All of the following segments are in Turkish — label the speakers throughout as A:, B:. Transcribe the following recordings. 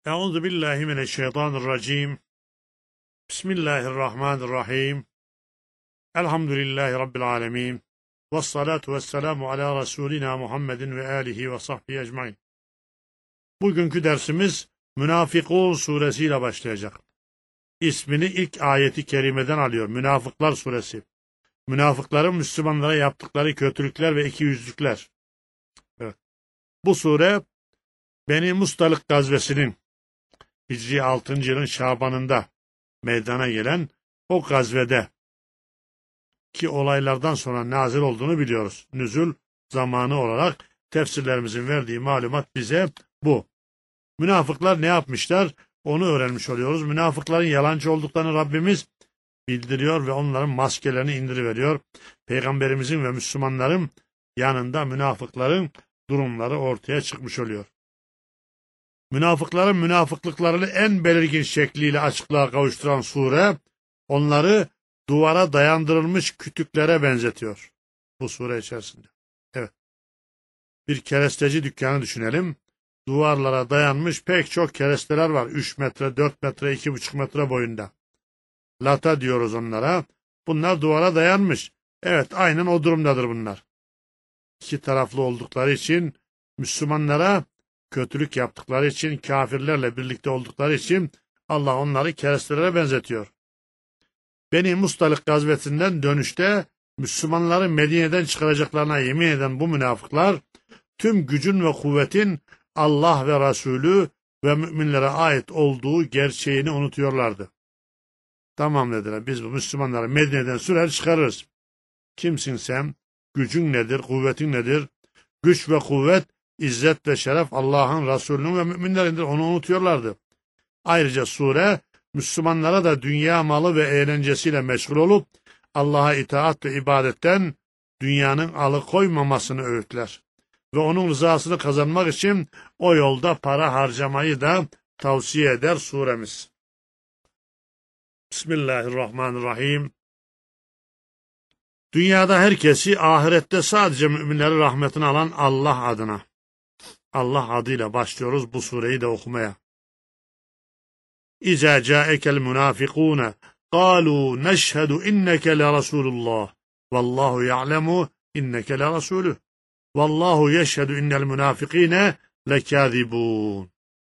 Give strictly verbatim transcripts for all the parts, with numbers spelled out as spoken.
A: Euzu billahi mineşşeytanirracim. Bismillahirrahmanirrahim. Elhamdülillahi rabbil alamin. Ves salatu vesselamu ala Resulina Muhammedin ve alihi ve sahbihi ecmaîn. Bugünkü dersimiz Münafıkûn suresiyle başlayacak. İsmini ilk ayeti kerimeden alıyor. Münafıklar suresi. Münafıkların Müslümanlara yaptıkları kötülükler ve ikiyüzlükler. Evet. Bu sure Beni Mustalık gazvesinin Hicri altıncı yılın Şaban'ında meydana gelen o gazvede ki olaylardan sonra nazil olduğunu biliyoruz. Nüzul zamanı olarak tefsirlerimizin verdiği malumat bize bu. Münafıklar ne yapmışlar? Onu öğrenmiş oluyoruz. Münafıkların yalancı olduklarını Rabbimiz bildiriyor ve onların maskelerini indiriveriyor. Peygamberimizin ve Müslümanların yanında münafıkların durumları ortaya çıkmış oluyor. Münafıkların münafıklıklarını en belirgin şekliyle açıklığa kavuşturan sure, onları duvara dayandırılmış kütüklere benzetiyor bu sure içerisinde. Evet. Bir keresteci dükkanı düşünelim. Duvarlara dayanmış pek çok keresteler var. üç metre, dört metre, iki buçuk metre boyunda. Lata diyoruz onlara. Bunlar duvara dayanmış. Evet, aynen o durumdadır bunlar. İki taraflı oldukları için Müslümanlara kötülük yaptıkları için, kafirlerle birlikte oldukları için Allah onları kerestelere benzetiyor. Beni Mustalık gazvesinden dönüşte Müslümanları Medine'den çıkaracaklarına yemin eden bu münafıklar tüm gücün ve kuvvetin Allah ve Resulü ve müminlere ait olduğu gerçeğini unutuyorlardı. Tamam dediler, biz bu Müslümanları Medine'den sürer çıkarırız. Kimsin sen? Gücün nedir? Kuvvetin nedir? Güç ve kuvvet, İzzet ve şeref Allah'ın, Resulünün ve müminlerindir. Onu unutuyorlardı. Ayrıca sure Müslümanlara da dünya malı ve eğlencesiyle meşgul olup Allah'a itaat ve ibadetten dünyanın alıkoymamasını öğütler. Ve onun rızasını kazanmak için o yolda para harcamayı da tavsiye eder suremiz. Bismillahirrahmanirrahim. Dünyada herkesi, ahirette sadece müminleri rahmetine alan Allah adına. Allah adıyla başlıyoruz bu sureyi de okumaya. İzâ câekel münâfikûne qâlû neşhedü inneke le Resulullah vallahu ya'lemu inneke le Resulü vallahu yeşhedü innel münâfikîne lekâzibûn.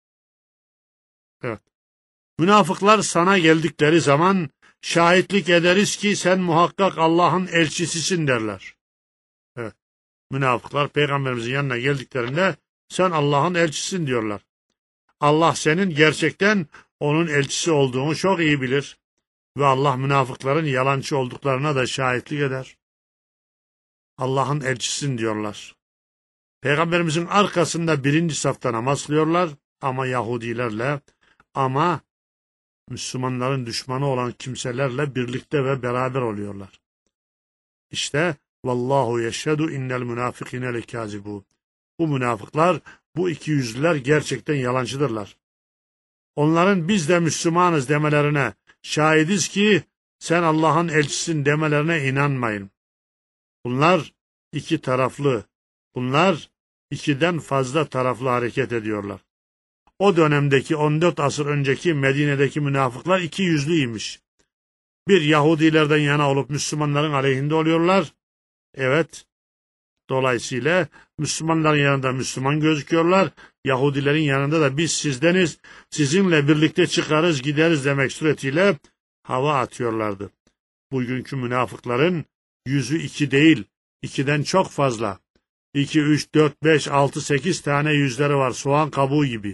A: Evet. Münafıklar sana geldikleri zaman şahitlik ederiz ki sen muhakkak Allah'ın elçisisin derler. Evet. Münafıklar Peygamberimizin yanına geldiklerinde sen Allah'ın elçisin diyorlar. Allah senin gerçekten onun elçisi olduğunu çok iyi bilir ve Allah münafıkların yalancı olduklarına da şahitlik eder. Allah'ın elçisin diyorlar. Peygamberimizin arkasında birinci safta namaz kılıyorlar ama Yahudilerle, ama Müslümanların düşmanı olan kimselerle birlikte ve beraber oluyorlar. İşte vallahu yeşhedü innel münafıkîne lekâzibûn. Bu münafıklar, bu ikiyüzlüler gerçekten yalancıdırlar. Onların biz de Müslümanız demelerine, şahidiz ki sen Allah'ın elçisin demelerine inanmayın. Bunlar iki taraflı, bunlar ikiden fazla taraflı hareket ediyorlar. O dönemdeki on dört asır önceki Medine'deki münafıklar iki yüzlüymiş. Bir, Yahudilerden yana olup Müslümanların aleyhinde oluyorlar. Evet, dolayısıyla Müslümanların yanında Müslüman gözüküyorlar. Yahudilerin yanında da biz sizdeniz, sizinle birlikte çıkarız gideriz demek suretiyle hava atıyorlardı. Bugünkü münafıkların yüzü iki değil, ikiden çok fazla. İki, üç, dört, beş, altı, sekiz tane yüzleri var, soğan kabuğu gibi.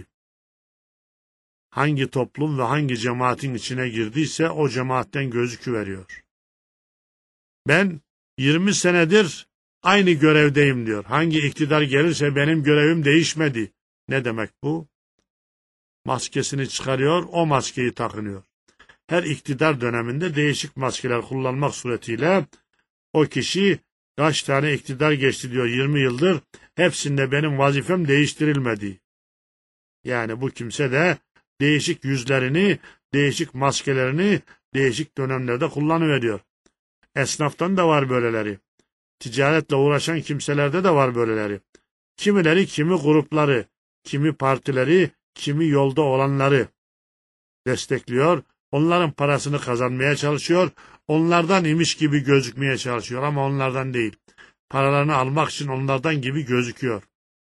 A: Hangi toplum ve hangi cemaatin içine girdiyse o cemaatten gözüküveriyor. Ben yirmi senedir aynı görevdeyim diyor. Hangi iktidar gelirse benim görevim değişmedi. Ne demek bu? Maskesini çıkarıyor, o maskeyi takınıyor. Her iktidar döneminde değişik maskeler kullanmak suretiyle o kişi kaç tane iktidar geçti diyor yirmi yıldır, hepsinde benim vazifem değiştirilmedi. Yani bu kimse de değişik yüzlerini, değişik maskelerini değişik dönemlerde kullanıveriyor. Esnaftan da var böyleleri. Ticaretle uğraşan kimselerde de var böyleleri. Kimileri kimi grupları, kimi partileri, kimi yolda olanları destekliyor, onların parasını kazanmaya çalışıyor, onlardan imiş gibi gözükmeye çalışıyor ama onlardan değil. Paralarını almak için onlardan gibi gözüküyor.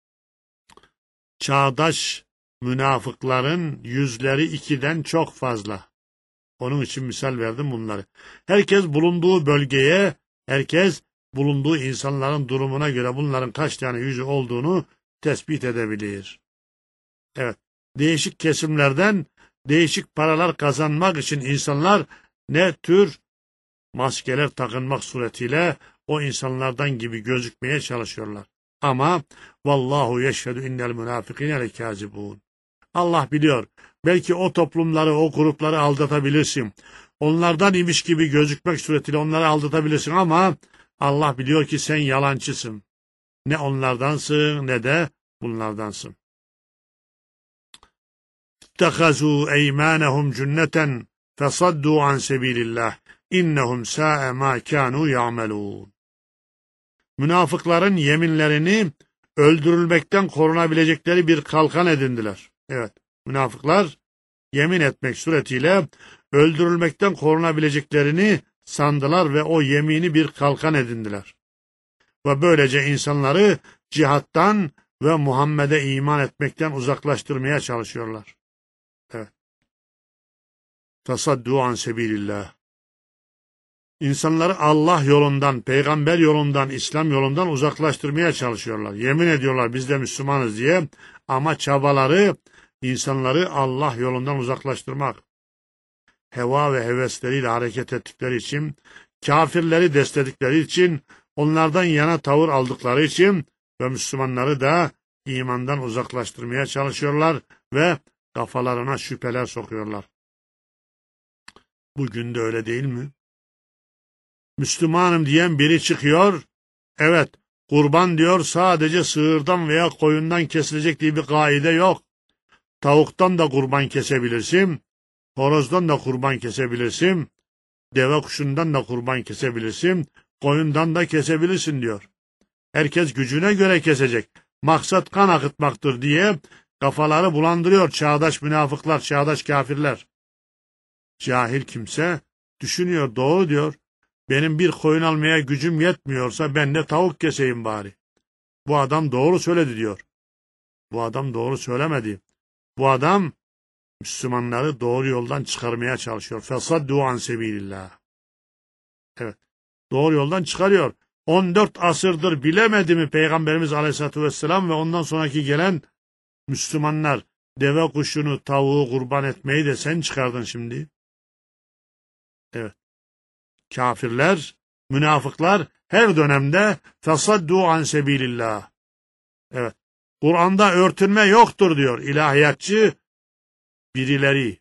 A: Çağdaş münafıkların yüzleri ikiden çok fazla. Onun için misal verdim bunları. Herkes bulunduğu bölgeye, herkes bulunduğu insanların durumuna göre bunların kaç tane yüzü olduğunu tespit edebilir. Evet, değişik kesimlerden değişik paralar kazanmak için insanlar ne tür maskeler takınmak suretiyle o insanlardan gibi gözükmeye çalışıyorlar. Ama vallahu yeşhedü innel münafikine lekâzibûn. Allah biliyor. Belki o toplumları, o grupları aldatabilirsin. Onlardan imiş gibi gözükmek suretiyle onları aldatabilirsin ama Allah biliyor ki sen yalancısın. Ne onlardansın ne de bunlardansın. İttekazû eymânehum cünneten fesaddû an sebilillah. İnnehum sâe mâ kânû ya'melûn. Münafıkların yeminlerini öldürülmekten korunabilecekleri bir kalkan edindiler. Evet, münafıklar yemin etmek suretiyle öldürülmekten korunabileceklerini sandılar ve o yemini bir kalkan edindiler. Ve böylece insanları cihattan ve Muhammed'e iman etmekten uzaklaştırmaya çalışıyorlar. Evet. Tasaddu an sebilillah. İnsanları Allah yolundan, peygamber yolundan, İslam yolundan uzaklaştırmaya çalışıyorlar. Yemin ediyorlar biz de Müslümanız diye ama çabaları insanları Allah yolundan uzaklaştırmak. Heva ve hevesleriyle hareket ettikleri için, kafirleri destekledikleri için, onlardan yana tavır aldıkları için ve Müslümanları da imandan uzaklaştırmaya çalışıyorlar ve kafalarına şüpheler sokuyorlar. Bugün de öyle değil mi? Müslümanım diyen biri çıkıyor, evet kurban diyor sadece sığırdan veya koyundan kesilecek diye bir kaide yok. Tavuktan da kurban kesebilirsin, horozdan da kurban kesebilirsin, deve kuşundan da kurban kesebilirsin, koyundan da kesebilirsin diyor. Herkes gücüne göre kesecek. Maksat kan akıtmaktır diye kafaları bulandırıyor çağdaş münafıklar, çağdaş kafirler. Cahil kimse düşünüyor, doğru diyor. Benim bir koyun almaya gücüm yetmiyorsa ben de tavuk keseyim bari. Bu adam doğru söyledi diyor. Bu adam doğru söylemedi. Bu adam Müslümanları doğru yoldan çıkarmaya çalışıyor. Fesaddu an sebilillah. Evet. Doğru yoldan çıkarıyor. on dört asırdır bilemedi mi Peygamberimiz Aleyhisselatü Vesselam ve ondan sonraki gelen Müslümanlar deve kuşunu, tavuğu kurban etmeyi de sen çıkardın şimdi. Evet. Kafirler, münafıklar her dönemde fesaddu an sebilillah. Evet. Kur'an'da örtünme yoktur diyor ilahiyatçı birileri.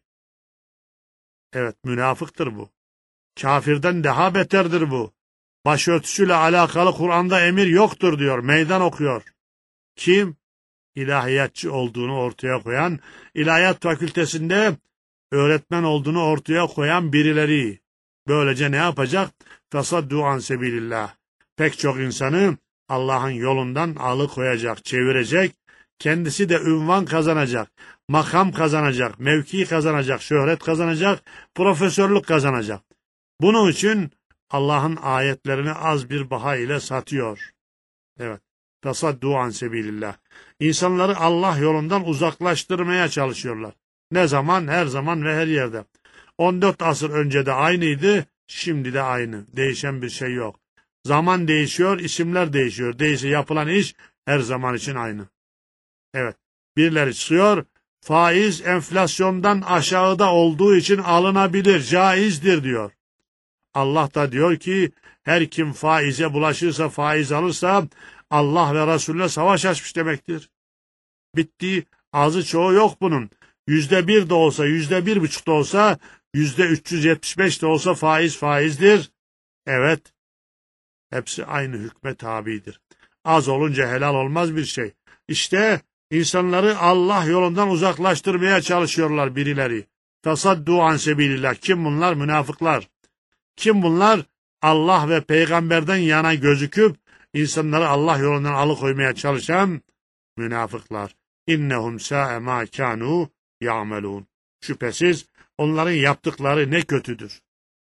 A: Evet, münafıktır bu. Kafirden daha beterdir bu. Başörtüsüyle alakalı Kur'an'da emir yoktur diyor, meydan okuyor. Kim? İlahiyatçı olduğunu ortaya koyan, ilahiyat fakültesinde öğretmen olduğunu ortaya koyan birileri. Böylece ne yapacak? Fesaddu an sebilillah. Pek çok insanı Allah'ın yolundan alıkoyacak, çevirecek. Kendisi de ünvan kazanacak, makam kazanacak, mevki kazanacak, şöhret kazanacak, profesörlük kazanacak. Bunun için Allah'ın ayetlerini az bir baha ile satıyor. Evet. Fesaddu an sebilillah. İnsanları Allah yolundan uzaklaştırmaya çalışıyorlar. Ne zaman? Her zaman ve her yerde. on dört asır önce de aynıydı, şimdi de aynı. Değişen bir şey yok. Zaman değişiyor, isimler değişiyor. Değişse yapılan iş her zaman için aynı. Evet. Birileri çıkıyor, faiz enflasyondan aşağıda olduğu için alınabilir, caizdir diyor. Allah da diyor ki, her kim faize bulaşırsa, faiz alırsa, Allah ve Resulüne savaş açmış demektir. Bitti, azı çoğu yok bunun. Yüzde bir de olsa, yüzde bir buçuk da olsa, yüzde üç yüz yetmiş beş de olsa faiz faizdir. Evet, hepsi aynı hükme tabidir. Az olunca helal olmaz bir şey. İşte insanları Allah yolundan uzaklaştırmaya çalışıyorlar birileri. Fesaddu an sebilillah. Kim bunlar? Münafıklar. Kim bunlar? Allah ve peygamberden yana gözüküp insanları Allah yolundan alıkoymaya çalışan münafıklar. İnnehum sa'e ma kanu ya'melun. Şüphesiz onların yaptıkları ne kötüdür.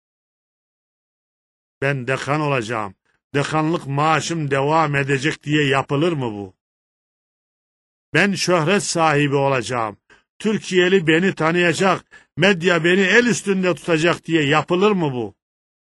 A: Ben dekan olacağım, dekanlık maaşım devam edecek diye yapılır mı bu? Ben şöhret sahibi olacağım, Türkiye'li beni tanıyacak, medya beni el üstünde tutacak diye yapılır mı bu?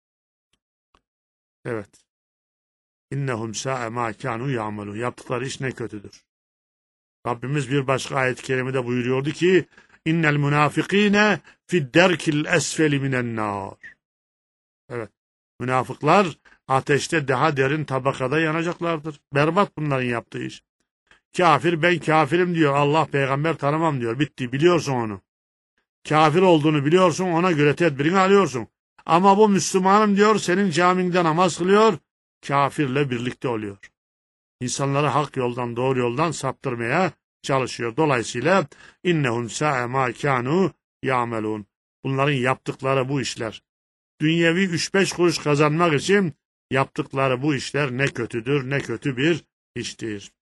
A: Evet. İnnehum sa'e ma kanu ya'melun. Yaptıkları iş ne kötüdür. Rabbimiz bir başka ayet-i kerimede buyuruyordu ki innel münafikine fid-derkil esfeli minen nar. Evet. Münafıklar ateşte daha derin tabakada yanacaklardır. Berbat bunların yaptığı iş. Kafir ben kafirim diyor. Allah peygamber tanımam diyor. Bitti. Biliyorsun onu. Kafir olduğunu biliyorsun. Ona göre tedbirini alıyorsun. Ama bu Müslümanım diyor. Senin caminde namaz kılıyor. Kafirle birlikte oluyor. İnsanları hak yoldan, doğru yoldan saptırmaya çalışıyor. Dolayısıyla innehum sa'e ma kanu ya'melun. Bunların yaptıkları bu işler. Dünyevi üç beş kuruş kazanmak için yaptıkları bu işler ne kötüdür, ne kötü bir iştir.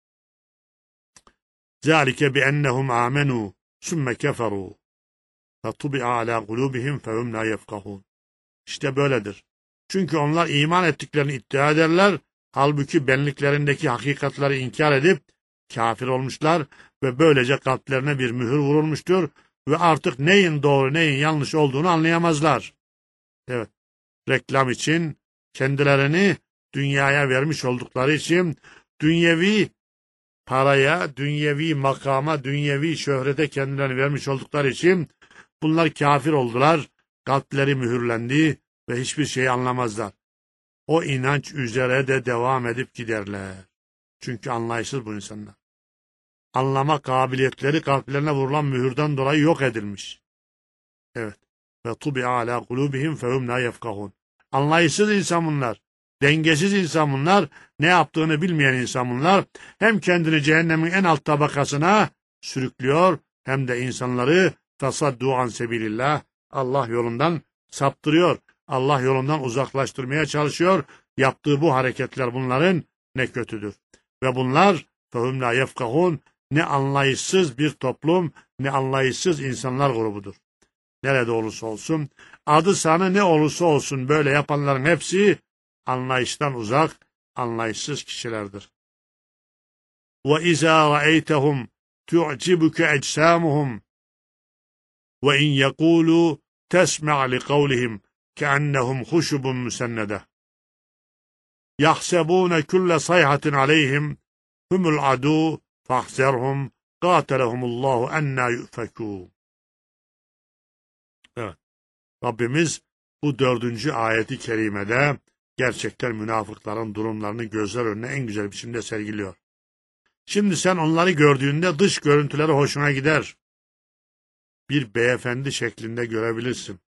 A: Zalike bi ennehum amenu sümme keferu fetubi'a ala kulubihim fehum la yefkahun. İşte böyledir. Çünkü onlar iman ettiklerini iddia ederler, halbuki benliklerindeki hakikatleri inkar edip kafir olmuşlar ve böylece kalplerine bir mühür vurulmuştur ve artık neyin doğru neyin yanlış olduğunu anlayamazlar. Evet, reklam için kendilerini dünyaya vermiş oldukları için dünyevi paraya, dünyevi makama, dünyevi şöhrete kendilerini vermiş oldukları için bunlar kafir oldular, kalpleri mühürlendi ve hiçbir şey anlamazlar. O inanç üzere de devam edip giderler. Çünkü anlayışsız bu insanlar. Anlama kabiliyetleri kalplerine vurulan mühürden dolayı yok edilmiş. Evet. Ve tubi'a ala kulubihim fehum la yefkahun. Anlayışsız insan bunlar. Dengesiz insan bunlar. Ne yaptığını bilmeyen insan bunlar. Hem kendini cehennemin en alt tabakasına sürüklüyor hem de insanları tasaddu an sebilillah, Allah yolundan saptırıyor. Allah yolundan uzaklaştırmaya çalışıyor. Yaptığı bu hareketler bunların ne kötüdür. Ve bunlar fehum la yefkahun, ne anlayışsız bir toplum, ne anlayışsız insanlar grubudur. Nerede olursa olsun, adı sanı ne olursa olsun böyle yapanların hepsi anlayıştan uzak, anlayışsız kişilerdir. وَاِذَا رَأَيْتَهُمْ تُعْجِبُكَ اَجْسَامُهُمْ وَاِنْ يَقُولُوا تَسْمَعْ لِقَوْلِهِمْ كَأَنَّهُمْ خُشُبٌ مُسَنَّدَةٌ يَحْسَبُونَ كُلَّ صَيْحَةٍ عَلَيْهِمْ هُمُ الْعَدُوُّ فَاحْذَرْهُمْ قَاتَلَهُمُ اللّٰهُ اَنَّا يُؤْفَكُونَ. Evet. Rabbimiz bu dördüncü ayeti kerimede gerçekten münafıkların durumlarını gözler önüne en güzel biçimde sergiliyor. Şimdi sen onları gördüğünde dış görüntüleri hoşuna gider. Bir beyefendi şeklinde görebilirsin.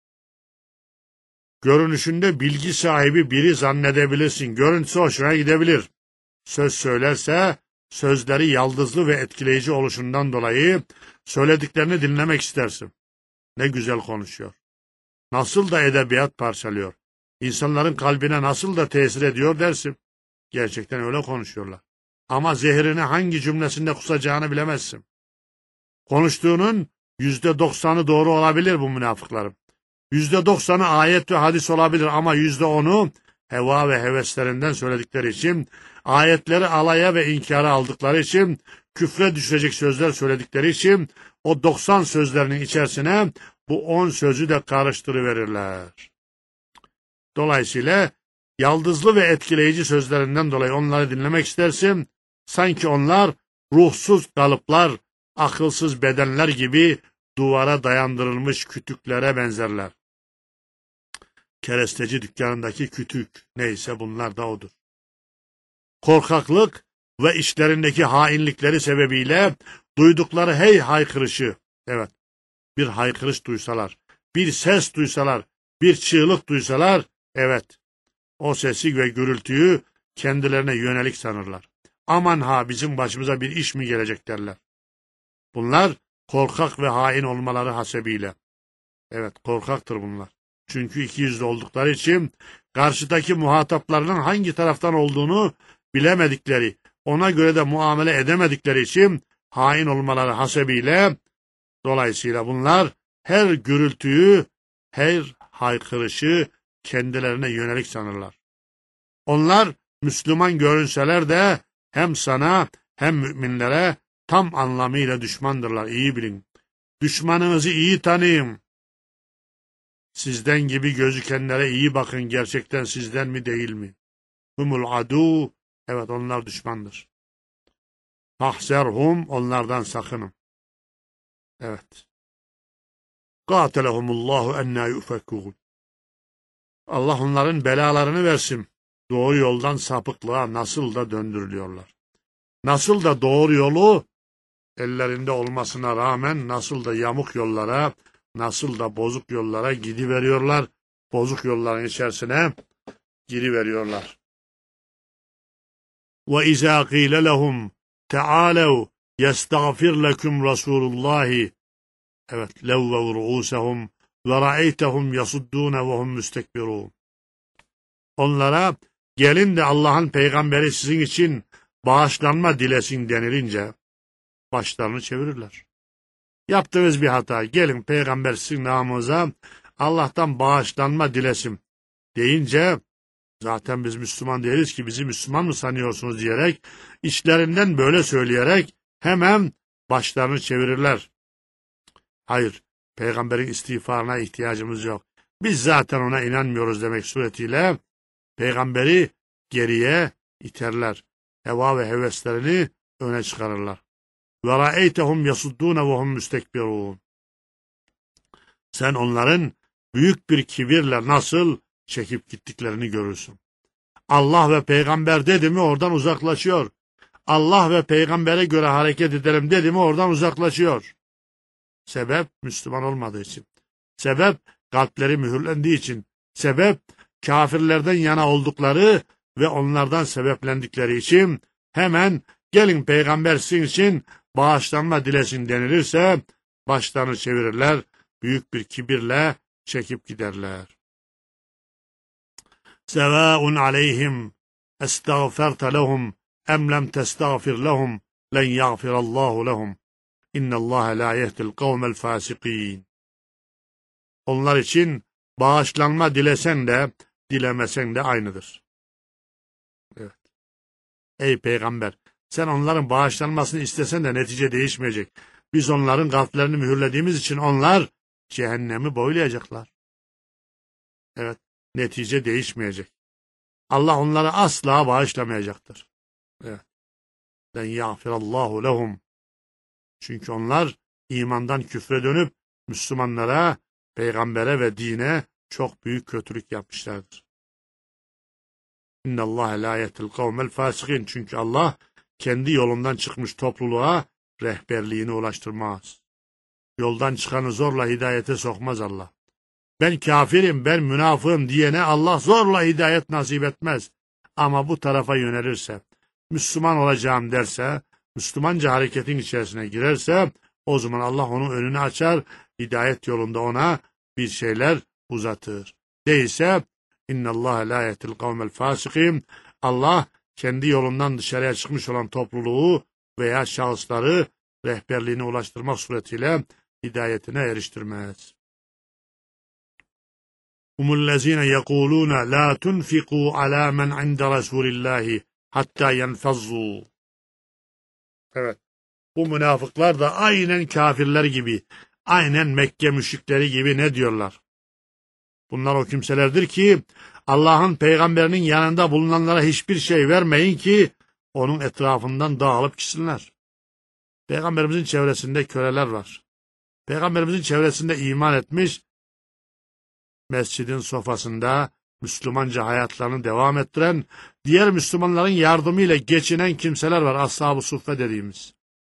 A: Görünüşünde bilgi sahibi biri zannedebilirsin. Görüntüsü hoşuna gidebilir. Söz söylerse sözleri yaldızlı ve etkileyici oluşundan dolayı söylediklerini dinlemek istersin. Ne güzel konuşuyor. Nasıl da edebiyat parçalıyor. İnsanların kalbine nasıl da tesir ediyor dersin. Gerçekten öyle konuşuyorlar. Ama zehirini hangi cümlesinde kusacağını bilemezsin. Konuştuğunun yüzde doksanı doğru olabilir bu münafıkların. Yüzde doksanı ayet ve hadis olabilir ama yüzde onu heva ve heveslerinden söyledikleri için, ayetleri alaya ve inkara aldıkları için, küfre düşecek sözler söyledikleri için o doksan sözlerinin içerisine bu on sözü de karıştırıverirler. Dolayısıyla yaldızlı ve etkileyici sözlerinden dolayı onları dinlemek istersin. Sanki onlar ruhsuz kalıplar, akılsız bedenler gibi duvara dayandırılmış kütüklere benzerler. Keresteci dükkanındaki kütük neyse bunlar da odur. Korkaklık ve işlerindeki hainlikleri sebebiyle duydukları hey haykırışı, evet, bir haykırış duysalar, bir ses duysalar, bir çığlık duysalar, evet, o sesi ve gürültüyü kendilerine yönelik sanırlar. Aman ha bizim başımıza bir iş mi gelecek derler. Bunlar korkak ve hain olmaları hasebiyle. Evet, korkaktır bunlar. Çünkü ikiyüzlü oldukları için karşıdaki muhataplarının hangi taraftan olduğunu bilemedikleri, ona göre de muamele edemedikleri için hain olmaları hasebiyle, dolayısıyla bunlar her gürültüyü, her haykırışı kendilerine yönelik sanırlar. Onlar Müslüman görünseler de hem sana hem müminlere tam anlamıyla düşmandırlar. İyi bilin. Düşmanınızı iyi tanıyın. Sizden gibi gözükenlere iyi bakın. Gerçekten sizden mi değil mi? Humul adu. Evet, onlar düşmandır. Fahzerhum, onlardan sakının. Evet. Qatelehumullahu ennâ yufekûn. Allah onların belalarını versin. Doğru yoldan sapıklığa nasıl da döndürülüyorlar. Nasıl da doğru yolu ellerinde olmasına rağmen nasıl da yamuk yollara, nasıl da bozuk yollara gidiveriyorlar. Bozuk yolların içerisine giriveriyorlar. وَاِذَا قِيلَ لَهُمْ تَعَالَوْا يَسْتَغْفِرْ لَكُمْ رَسُولُ اللّٰهِ Evet, لَوَّوْ رُؤُوسَهُمْ وَرَأَيْتَهُمْ يَصُدُّونَ وَهُمْ مُسْتَكْبِرُونَ. Onlara gelin de Allah'ın peygamberi sizin için bağışlanma dilesin denilince başlarını çevirirler. Yaptığınız bir hata, gelin peygamber sizin namınıza Allah'tan bağışlanma dilesin deyince, zaten biz Müslüman değiliz ki bizi Müslüman mı sanıyorsunuz diyerek, içlerinden böyle söyleyerek hemen başlarını çevirirler. Hayır, peygamberin istiğfarına ihtiyacımız yok. Biz zaten ona inanmıyoruz demek suretiyle peygamberi geriye iterler. Heva ve heveslerini öne çıkarırlar. Ve ra'eytehum yasuddûne ve hum müstekbirûn. Sen onların büyük bir kibirle nasıl çekip gittiklerini görürsün. Allah ve peygamber dedi mi oradan uzaklaşıyor. Allah ve peygambere göre hareket edelim dedi mi oradan uzaklaşıyor. Sebep Müslüman olmadığı için. Sebep kalpleri mühürlendiği için. Sebep kafirlerden yana oldukları ve onlardan sebeplendikleri için hemen gelin peygamber sizin için bağışlanma dilesin denilirse başlarını çevirirler, büyük bir kibirle çekip giderler. Sevâun aleyhim estağferte lehum em lem testağfir lehum len yağfirallahu lehum innallâhe lâ yehdil kavmel fâsikîn. Onlar için bağışlanma dilesen de dilemesen de aynıdır. Evet. Ey peygamber, sen onların bağışlanmasını istesen de netice değişmeyecek. Biz onların kalplerini mühürlediğimiz için onlar cehennemi boylayacaklar. Evet, netice değişmeyecek. Allah onları asla bağışlamayacaktır. Evet. Den yağfirallahu lehum. Çünkü onlar imandan küfre dönüp Müslümanlara, peygambere ve dine çok büyük kötülük yapmışlardır. İnnallâhe lâ yehdil kavmel fâsikîn. Çünkü Allah kendi yolundan çıkmış topluluğa rehberliğini ulaştırmaz. Yoldan çıkanı zorla hidayete sokmaz Allah. Ben kafirim, ben münafığım diyene Allah zorla hidayet nasip etmez. Ama bu tarafa yönelirse, Müslüman olacağım derse, Müslümanca hareketin içerisine girerse, o zaman Allah onun önünü açar, hidayet yolunda ona bir şeyler uzatır. Değilse, innallâhe lâ yehdil kavmel fâsikîn. Allah kendi yolundan dışarıya çıkmış olan topluluğu veya şahısları rehberliğine ulaştırmak suretiyle hidayetine eriştirmez. Humullezîne yekûlûne lâ tunfikû alâ men inde rasûlillâhi hattâ yenfezzû. Evet, bu münafıklar da aynen kafirler gibi, aynen Mekke müşrikleri gibi ne diyorlar? Bunlar o kimselerdir ki Allah'ın peygamberinin yanında bulunanlara hiçbir şey vermeyin ki onun etrafından dağılıp gitsinler. Peygamberimizin çevresinde köleler var. Peygamberimizin çevresinde iman etmiş, mescidin sofasında Müslümanca hayatlarını devam ettiren, diğer Müslümanların yardımıyla geçinen kimseler var, ashab-ı suffe dediğimiz.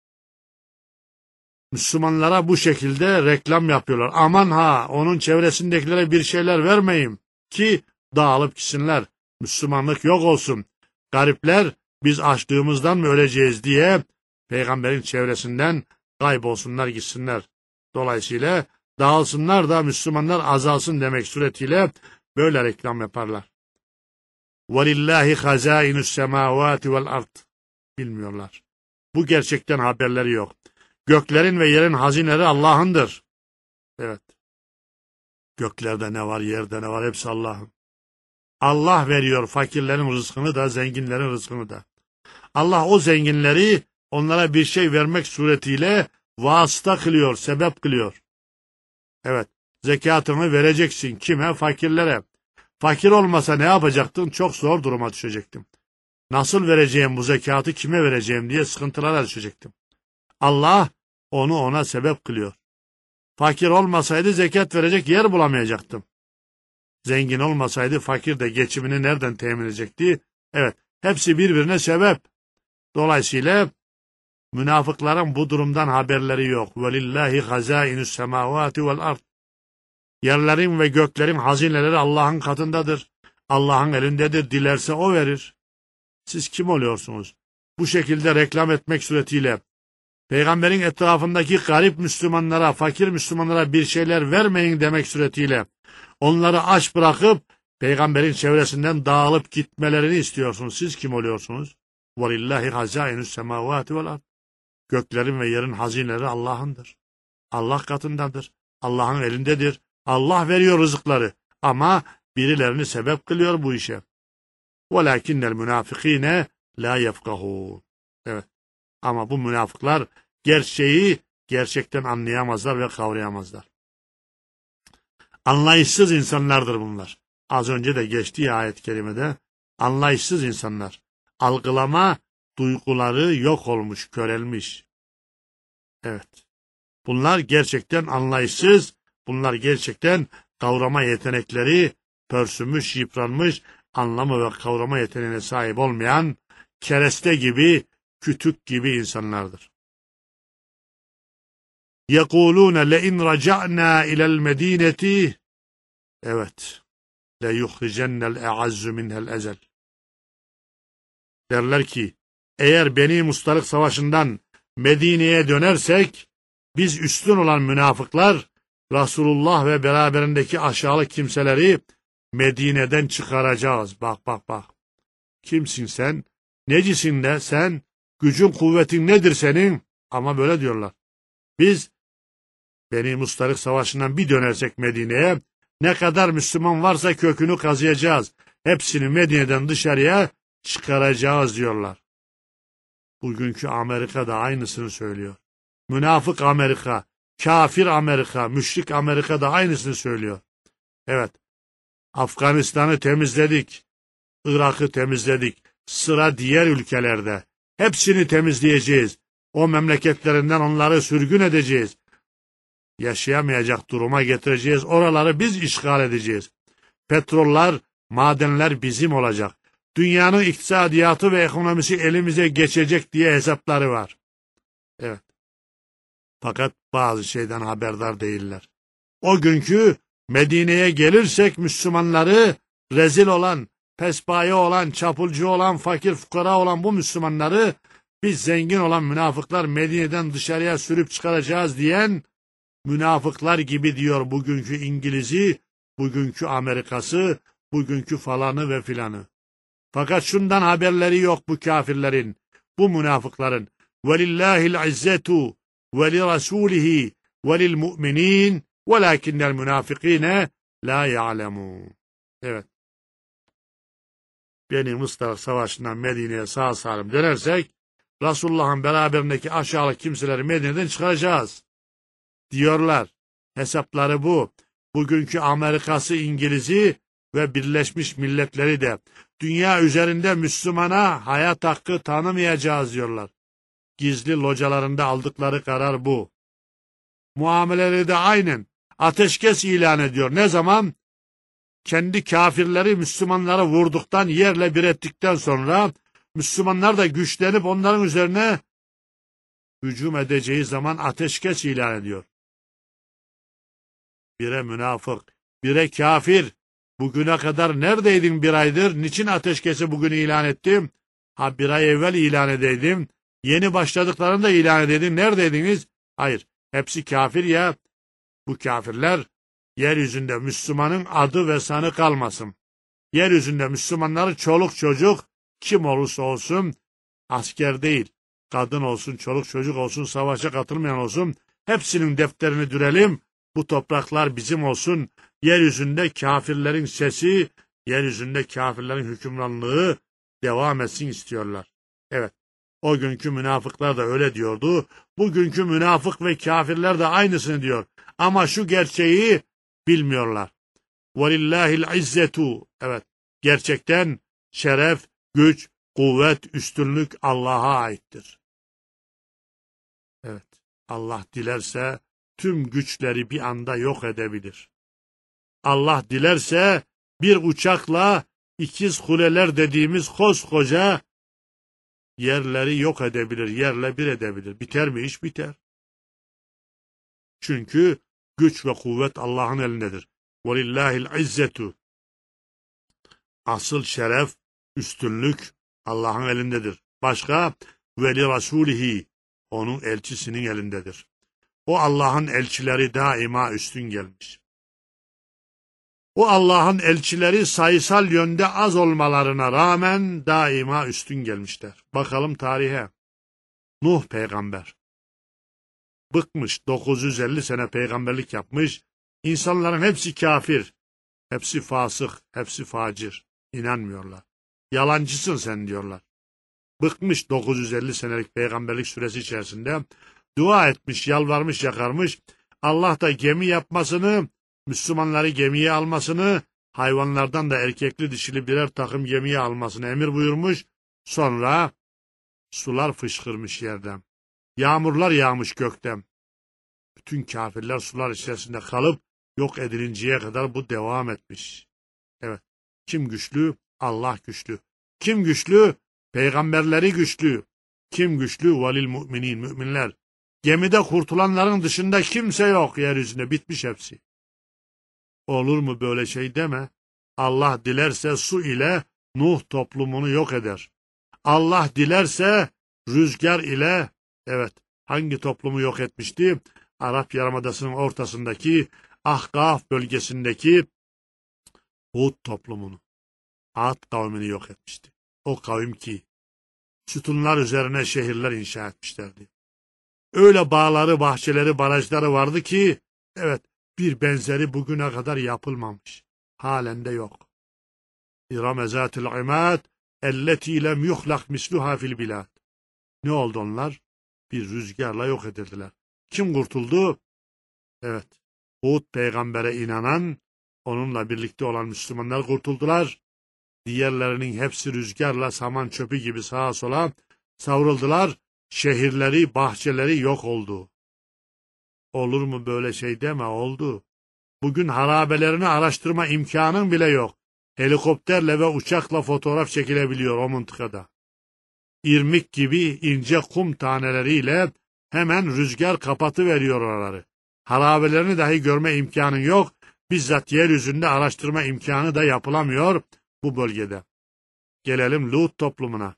A: Müslümanlara bu şekilde reklam yapıyorlar. Aman ha, onun çevresindekilere bir şeyler vermeyin ki dağılıp gitsinler. Müslümanlık yok olsun. Garipler biz açlığımızdan mı öleceğiz diye peygamberin çevresinden kaybolsunlar gitsinler. Dolayısıyla dağılsınlar da Müslümanlar azalsın demek suretiyle böyle reklam yaparlar. وَلِلَّهِ خَزَائِنُ السَّمَاوَاتِ وَالْأَرْضِ. Bilmiyorlar. Bu gerçekten haberleri yok. Göklerin ve yerin hazineleri Allah'ındır. Evet. Göklerde ne var, yerde ne var hepsi Allah'ın. Allah veriyor fakirlerin rızkını da, zenginlerin rızkını da. Allah o zenginleri onlara bir şey vermek suretiyle vasıta kılıyor, sebep kılıyor. Evet, zekatını vereceksin. Kime? Fakirlere. Fakir olmasa ne yapacaktın? Çok zor duruma düşecektim. Nasıl vereceğim bu zekatı, kime vereceğim diye sıkıntılara düşecektim. Allah onu ona sebep kılıyor. Fakir olmasaydı zekat verecek yer bulamayacaktım. Zengin olmasaydı fakir de geçimini nereden temin edecekti? Evet, hepsi birbirine sebep. Dolayısıyla münafıkların bu durumdan haberleri yok. وَلِلَّهِ خَزَائِنُ السَّمَاوَاتِ وَالْأَرْضِ Yerlerin ve göklerin hazineleri Allah'ın katındadır. Allah'ın elindedir. Dilerse O verir. Siz kim oluyorsunuz? Bu şekilde reklam etmek suretiyle Peygamberin etrafındaki garip Müslümanlara, fakir Müslümanlara bir şeyler vermeyin demek suretiyle onları aç bırakıp Peygamberin çevresinden dağılıp gitmelerini istiyorsunuz. Siz kim oluyorsunuz? وَلِلَّهِ خَزَائِنُ السَّمَاوَاتِ وَالْأَرْضِ Göklerin ve yerin hazineleri Allah'ındır. Allah katındadır. Allah'ın elindedir. Allah veriyor rızıkları. Ama birilerini sebep kılıyor bu işe. وَلَكِنَّ الْمُنَافِقِينَ لَا يَفْقَهُونَ Evet. Ama bu münafıklar gerçeği gerçekten anlayamazlar ve kavrayamazlar. Anlayışsız insanlardır bunlar. Az önce de geçtiği ayet-i kerimede anlayışsız insanlar. Algılama duyguları yok olmuş, körelmiş. Evet. Bunlar gerçekten anlayışsız, bunlar gerçekten kavrama yetenekleri pörsümüş, yıpranmış, anlamı ve kavrama yeteneğine sahip olmayan kereste gibi, kütük gibi insanlardır. يَقُولُونَ لَاِنْ رَجَعْنَا اِلَى الْمَد۪ينَةِ Evet. لَيُخْرِجَنَّ الْاَعَزُّ مِنْهَا الْاَزَلِ Derler ki, eğer Beni Mustalık Savaşı'ndan Medine'ye dönersek, biz üstün olan münafıklar, Resulullah ve beraberindeki aşağılık kimseleri Medine'den çıkaracağız. Bak bak bak. Kimsin sen? Necisin de sen? Gücün, kuvvetin nedir senin? Ama böyle diyorlar. Biz Beni Mustalık Savaşı'ndan bir dönersek Medine'ye, ne kadar Müslüman varsa kökünü kazıyacağız. Hepsini Medine'den dışarıya çıkaracağız diyorlar. Bugünkü Amerika da aynısını söylüyor. Münafık Amerika, kafir Amerika, müşrik Amerika da aynısını söylüyor. Evet, Afganistan'ı temizledik, Irak'ı temizledik, sıra diğer ülkelerde. Hepsini temizleyeceğiz. O memleketlerinden onları sürgün edeceğiz. Yaşayamayacak duruma getireceğiz. Oraları biz işgal edeceğiz. Petrollar, madenler bizim olacak. Dünyanın iktisadiyatı ve ekonomisi elimize geçecek diye hesapları var. Evet. Fakat bazı şeyden haberdar değiller. O günkü Medine'ye gelirsek Müslümanları rezil olan, pespaye olan, çapulcu olan, fakir fukara olan bu Müslümanları biz zengin olan münafıklar Medine'den dışarıya sürüp çıkaracağız diyen münafıklar gibi diyor bugünkü İngiliz'i, bugünkü Amerika'sı, bugünkü falanı ve filanı. Fakat şundan haberleri yok bu kafirlerin, bu münafıkların. وَلِلَّهِ الْعِزَّةُ وَلِرَسُولِهِ وَلِلْمُؤْمِنِينَ وَلَكِنَّ الْمُنَافِقِينَ لَا يَعْلَمُونَ Evet. Beni Mustalık Savaşı'ndan Medine'ye sağ salim dönersek, Resulullah'ın beraberindeki aşağılık kimseleri Medine'den çıkaracağız diyorlar. Hesapları bu. Bugünkü Amerika'sı, İngiliz'i ve Birleşmiş Milletleri de dünya üzerinde Müslümana hayat hakkı tanımayacağız diyorlar. Gizli localarında aldıkları karar bu. Muameleleri de aynen ateşkes ilan ediyor. Ne zaman? Kendi kafirleri Müslümanları vurduktan, yerle bir ettikten sonra Müslümanlar da güçlenip onların üzerine hücum edeceği zaman ateşkes ilan ediyor. Bire münafık, bire kafir. Bugüne kadar neredeydin bir aydır? Niçin ateşkesi bugün ilan ettim? Ha bir ay evvel ilan edeydim. Yeni başladıklarında ilan edeydim. Neredeydiniz? Hayır. Hepsi kafir ya. Bu kafirler yeryüzünde Müslümanın adı ve sanı kalmasın. Yeryüzünde Müslümanları çoluk çocuk kim olursa olsun asker değil. kadın olsun, çoluk çocuk olsun, savaşa katılmayan olsun, hepsinin defterini dürelim, bu topraklar bizim olsun, yeryüzünde kafirlerin sesi, yeryüzünde kafirlerin hükümranlığı devam etsin istiyorlar. Evet, o günkü münafıklar da öyle diyordu, bugünkü münafık ve kafirler de aynısını diyor, ama şu gerçeği bilmiyorlar. وَلِلَّهِ الْعِزَّةُ Evet, gerçekten şeref, güç, kuvvet, üstünlük Allah'a aittir. Evet, Allah dilerse tüm güçleri bir anda yok edebilir. Allah dilerse bir uçakla ikiz kuleler dediğimiz koskoca yerleri yok edebilir, yerle bir edebilir. Biter mi iş? Biter. Çünkü güç ve kuvvet Allah'ın elindedir. وَلِلَّهِ الْعِزَّةُ Asıl şeref, üstünlük Allah'ın elindedir. Başka? وَلِرَسُولِهِ Onun elçisinin elindedir. O Allah'ın elçileri daima üstün gelmiş. O Allah'ın elçileri sayısal yönde az olmalarına rağmen daima üstün gelmişler. Bakalım tarihe. Nuh peygamber. Bıkmış, dokuz yüz elli sene peygamberlik yapmış. İnsanların hepsi kafir, hepsi fasık, hepsi facir. İnanmıyorlar. Yalancısın sen diyorlar. Bıkmış dokuz yüz elli senelik peygamberlik süresi içerisinde. Dua etmiş, yalvarmış, yakarmış. Allah da gemi yapmasını, Müslümanları gemiye almasını, hayvanlardan da erkekli dişili birer takım gemiye almasını emir buyurmuş. Sonra sular fışkırmış yerden. Yağmurlar yağmış gökten. Bütün kafirler sular içerisinde kalıp yok edilinceye kadar bu devam etmiş. Evet. Kim güçlü? Allah güçlü. Kim güçlü? Peygamberleri güçlü. Kim güçlü? Velil müminin, müminler. Gemide kurtulanların dışında kimse yok yeryüzünde. Bitmiş hepsi. Olur mu böyle şey deme. Allah dilerse su ile Nuh toplumunu yok eder. Allah dilerse rüzgar ile, evet, hangi toplumu yok etmişti? Arap Yarımadası'nın ortasındaki Ahkaf bölgesindeki Hud toplumunu, Ad kavmini yok etmişti. O kavim ki sütunlar üzerine şehirler inşa etmişlerdi. Öyle bağları, bahçeleri, barajları vardı ki, evet, bir benzeri bugüne kadar yapılmamış. Halen de yok. İrem zâtil imâd elleti lem yuhlak misluha fil bilad. Ne oldu onlar? Bir rüzgarla yok edildiler. Kim kurtuldu? Evet, Hud peygambere inanan, onunla birlikte olan Müslümanlar kurtuldular. Diğerlerinin hepsi rüzgarla saman çöpü gibi sağa sola savruldular. Şehirleri, bahçeleri yok oldu. Olur mu böyle şey deme, oldu. Bugün harabelerini araştırma imkanın bile yok. Helikopterle ve uçakla fotoğraf çekilebiliyor o mıntıkada. İrmik gibi ince kum taneleriyle hemen rüzgar kapatıveriyor oraları. Harabelerini dahi görme imkanın yok. Bizzat yeryüzünde araştırma imkanı da yapılamıyor bu bölgede. Gelelim Lut toplumuna.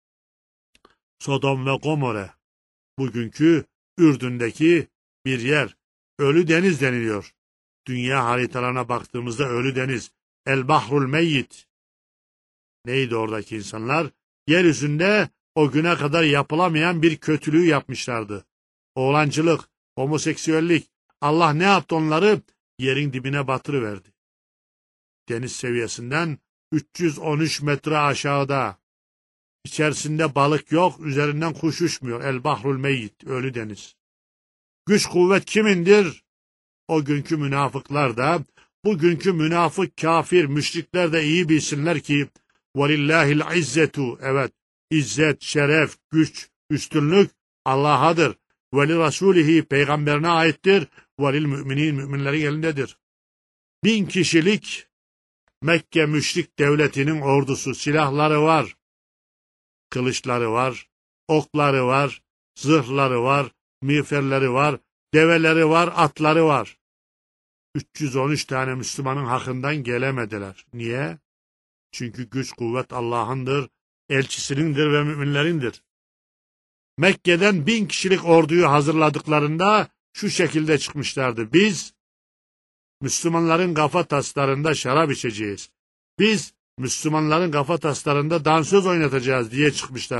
A: Sodom ve Gomorre, bugünkü Ürdün'deki bir yer. Ölü deniz deniliyor. Dünya haritalarına baktığımızda ölü deniz. El Bahrul Meyyit. Neydi oradaki insanlar? Yeryüzünde o güne kadar yapılamayan bir kötülüğü yapmışlardı. Oğlancılık, homoseksüellik. Allah ne yaptı onları? Yerin dibine batırıverdi. Deniz seviyesinden üç yüz on üç metre aşağıda. İçerisinde balık yok, üzerinden kuş uçmuyor. El Bahrul Meyyit, ölü deniz. Güç kuvvet kimindir? O günkü münafıklar da, bugünkü münafık, kafir, müşrikler de iyi bilsinler ki وَلِلَّهِ الْعِزَّةُ Evet, izzet, şeref, güç, üstünlük Allah'adır. وَلِرَسُولِهِ Peygamberine aittir. وَلِلْمُؤْمِنِينَ Müminlerin elindedir. Bin kişilik Mekke müşrik devletinin ordusu, silahları var. Kılıçları var, okları var, zırhları var, miğferleri var, develeri var, atları var. üç yüz on üç tane Müslümanın hakkından gelemediler. Niye? Çünkü güç kuvvet Allah'ındır, elçisinindir ve müminlerindir. Mekke'den bin kişilik orduyu hazırladıklarında şu şekilde çıkmışlardı. Biz Müslümanların kafa taslarında şarap içeceğiz. Biz Müslümanların kafa taslarında dansöz oynatacağız diye çıkmışlardı.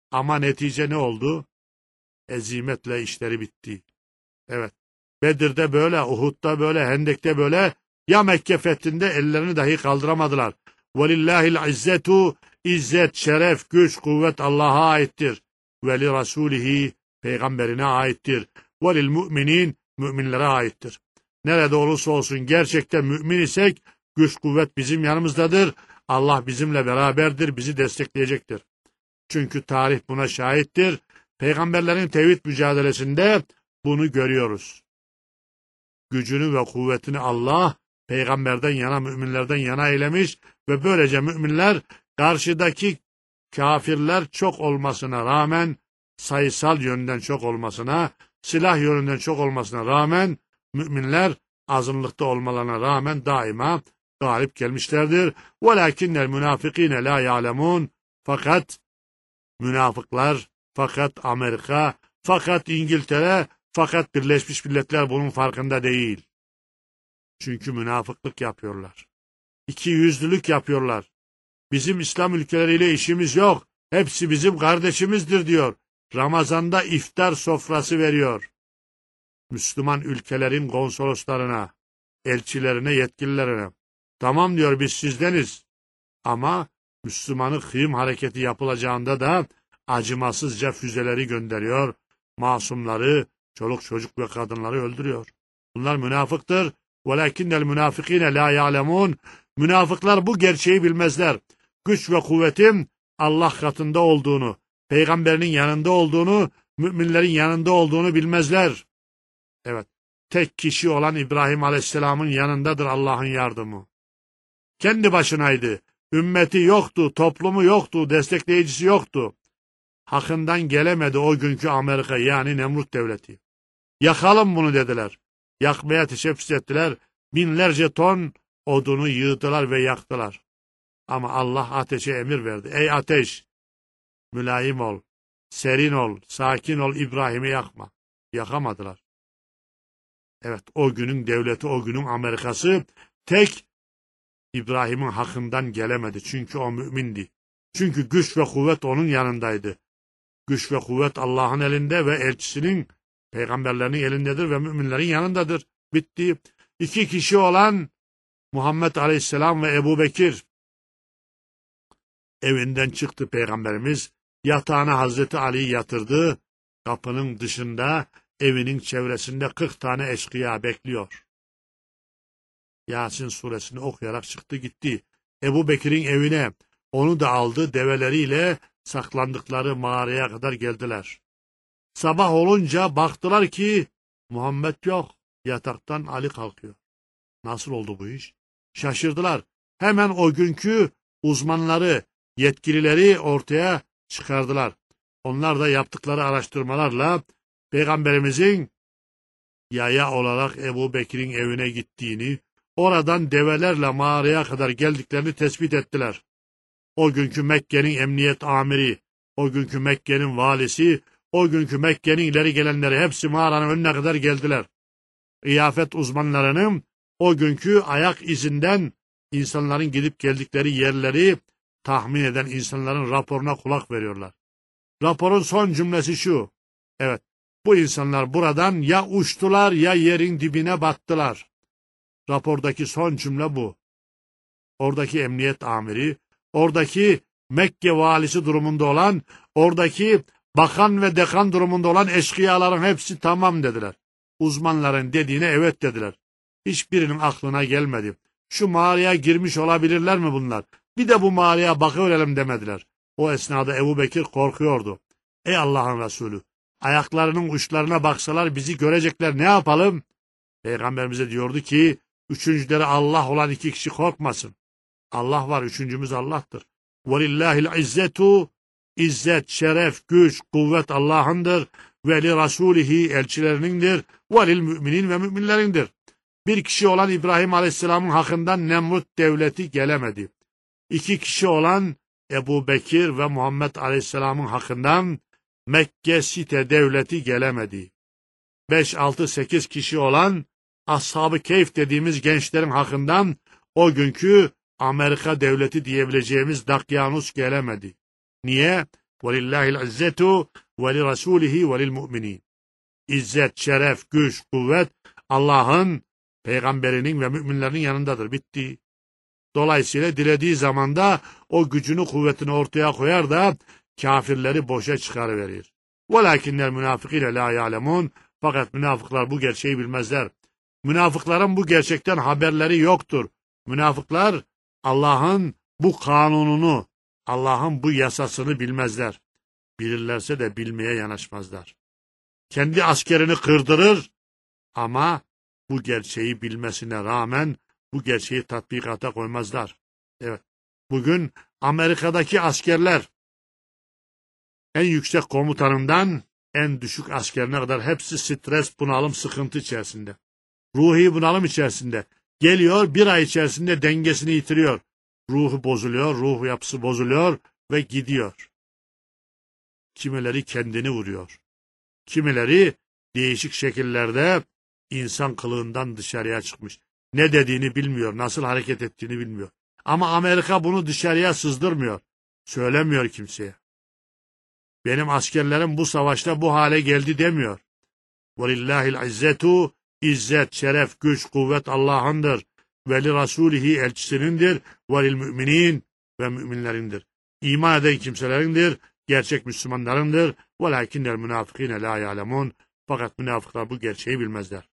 A: Ama netice ne oldu? Ezimetle işleri bitti. Evet. Bedir'de böyle, Uhud'da böyle, Hendek'te böyle, ya Mekke fethinde ellerini dahi kaldıramadılar. وَلِلَّهِ izzetu İzzet, şeref, güç, kuvvet Allah'a aittir. Ve li Rasulihi, peygamberine aittir. Ve lil müminin, müminlere aittir. Nerede olursa olsun gerçekten mümin isek, güç kuvvet bizim yanımızdadır. Allah bizimle beraberdir, bizi destekleyecektir. Çünkü tarih buna şahittir. Peygamberlerin tevhid mücadelesinde bunu görüyoruz. Gücünü ve kuvvetini Allah, peygamberden yana, müminlerden yana eylemiş ve böylece müminler, karşıdaki kafirler çok olmasına rağmen, sayısal yönden çok olmasına, silah yönünden çok olmasına rağmen, müminler azınlıkta olmalarına rağmen daima galip gelmişlerdir. وَلَكِنَّ الْمُنَافِقِينَ لَا يَعْلَمُونَ Fakat münafıklar, fakat Amerika, fakat İngiltere, fakat Birleşmiş Milletler bunun farkında değil. Çünkü münafıklık yapıyorlar. İkiyüzlülük yapıyorlar. Bizim İslam ülkeleriyle işimiz yok. Hepsi bizim kardeşimizdir diyor. Ramazanda iftar sofrası veriyor. Müslüman ülkelerin konsoloslarına, elçilerine, yetkililerine. Tamam diyor, biz sizdeniz. Ama Müslümanı kıyım hareketi yapılacağında da acımasızca füzeleri gönderiyor. Masumları, çoluk çocuk ve kadınları öldürüyor. Bunlar münafıktır. وَلَكِنَّ الْمُنَافِقِينَ لَا يَعْلَمُونَ Münafıklar bu gerçeği bilmezler. Güç ve kuvvetin Allah katında olduğunu, peygamberinin yanında olduğunu, müminlerin yanında olduğunu bilmezler. Evet, tek kişi olan İbrahim Aleyhisselam'ın yanındadır Allah'ın yardımı. Kendi başınaydı. Ümmeti yoktu, toplumu yoktu, destekleyicisi yoktu. Hakkından gelemedi o günkü Amerika, yani Nemrut devleti. Yakalım bunu dediler. Yakmaya teşebbüs ettiler. Binlerce ton odunu yığdılar ve yaktılar. Ama Allah ateşe emir verdi. Ey ateş, mülayim ol, serin ol, sakin ol, İbrahim'i yakma. Yakamadılar. Evet, o günün devleti, o günün Amerikası tek İbrahim'in hakkından gelemedi. Çünkü o mümindi. Çünkü güç ve kuvvet onun yanındaydı. Güç ve kuvvet Allah'ın elinde ve elçisinin, peygamberlerinin elindedir ve müminlerin yanındadır. Bitti. İki kişi olan Muhammed Aleyhisselam ve Ebu Bekir evinden çıktı peygamberimiz. Yatağına Hazreti Ali'yi yatırdı. Kapının dışında, evinin çevresinde kırk tane eşkıya bekliyor. Yasin suresini okuyarak çıktı gitti. Ebu Bekir'in evine onu da aldı, develeriyle saklandıkları mağaraya kadar geldiler. Sabah olunca baktılar ki Muhammed yok. Yataktan Ali kalkıyor. Nasıl oldu bu iş? Şaşırdılar. Hemen o günkü uzmanları, yetkilileri ortaya çıkardılar. Onlar da yaptıkları araştırmalarla Peygamberimizin yaya olarak Ebu Bekir'in evine gittiğini, oradan develerle mağaraya kadar geldiklerini tespit ettiler. O günkü Mekke'nin emniyet amiri, o günkü Mekke'nin valisi, o günkü Mekke'nin ileri gelenleri hepsi mağaranın önüne kadar geldiler. İyafet uzmanlarının o günkü ayak izinden insanların gidip geldikleri yerleri tahmin eden insanların raporuna kulak veriyorlar. Raporun son cümlesi şu: evet, bu insanlar buradan ya uçtular ya yerin dibine battılar. Rapordaki son cümle bu. Oradaki emniyet amiri, oradaki Mekke valisi durumunda olan, oradaki bakan ve dekan durumunda olan eşkıyaların hepsi tamam dediler. Uzmanların dediğine evet dediler. Hiçbirinin aklına gelmedi. Şu mağaraya girmiş olabilirler mi bunlar? Bir de bu mağaraya bakıverelim demediler. O esnada Ebu Bekir korkuyordu. Ey Allah'ın Resulü, ayaklarının uçlarına baksalar bizi görecekler, ne yapalım? Peygamberimize diyordu ki, üçüncüleri Allah olan iki kişi korkmasın. Allah var, üçüncümüz Allah'tır. وَلِلَّهِ izzetu İzzet, şeref, güç, kuvvet Allah'ındır. Ve li Rasulihi, elçilerinindir. Ve lil müminin ve müminlerindir. Bir kişi olan İbrahim Aleyhisselam'ın hakkından Nemrut devleti gelemedi. İki kişi olan Ebu Bekir ve Muhammed Aleyhisselam'ın hakkından Mekke site devleti gelemedi. Beş, altı, sekiz kişi olan Ashab-ı Keyf dediğimiz gençlerin hakkından o günkü Amerika devleti diyebileceğimiz Dakyanus gelemedi. Niye? وَلِلَّهِ الْعِزَّةُ وَلِرَسُولِهِ وَلِلْمُؤْمِنِينَ. İzzet, şeref, güç, kuvvet Allah'ın, peygamberinin ve müminlerin yanındadır. Bitti. Dolayısıyla dilediği zamanda o gücünü, kuvvetini ortaya koyar da kafirleri boşa çıkarıverir. وَلَاكِنَّ الْمُنَافِقِينَ لَا يَعْلَمُونَ. Fakat münafıklar bu gerçeği bilmezler. Münafıkların bu gerçekten haberleri yoktur. Münafıklar Allah'ın bu kanununu, Allah'ın bu yasasını bilmezler. Bilirlerse de bilmeye yanaşmazlar. Kendi askerini kırdırır ama bu gerçeği bilmesine rağmen bu gerçeği tatbikata koymazlar. Evet. Bugün Amerika'daki askerler en yüksek komutanından en düşük askerine kadar hepsi stres, bunalım, sıkıntı içerisinde. Ruhi bunalım içerisinde. Geliyor, bir ay içerisinde dengesini yitiriyor. Ruhu bozuluyor, ruh yapısı bozuluyor ve gidiyor. Kimileri kendini vuruyor. Kimileri değişik şekillerde insan kılığından dışarıya çıkmış. Ne dediğini bilmiyor, nasıl hareket ettiğini bilmiyor. Ama Amerika bunu dışarıya sızdırmıyor. Söylemiyor kimseye. Benim askerlerim bu savaşta bu hale geldi demiyor. وَلِلَّهِ الْعِزَّةُ. İzzet, şeref, güç, kuvvet Allah'ındır. Veli Rasulihi elçisinindir. Velil müminin ve müminlerindir. İman eden kimselerindir. Gerçek Müslümanlarındır. وَلَاكِنَّ الْمُنَافِقِينَ لَا يَعْلَمُونَ. Fakat münafıklar bu gerçeği bilmezler.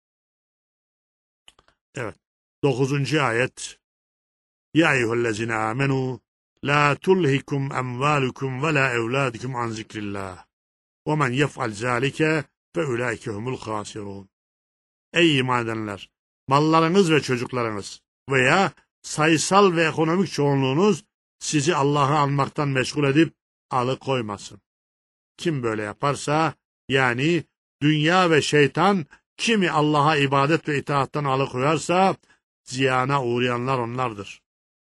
A: Evet. Dokuzuncu ayet. Ya eyyühellezine amenu la tulhikum emvalukum ve la evladukum an zikrillah. Ve men yef'al zâlike fe ulaike humul khasirun. Ey iman edenler! Mallarınız ve çocuklarınız veya sayısal ve ekonomik çoğunluğunuz sizi Allah'ı anmaktan meşgul edip alıkoymasın. Kim böyle yaparsa, yani dünya ve şeytan kimi Allah'a ibadet ve itaattan alıkoyarsa ziyana uğrayanlar onlardır.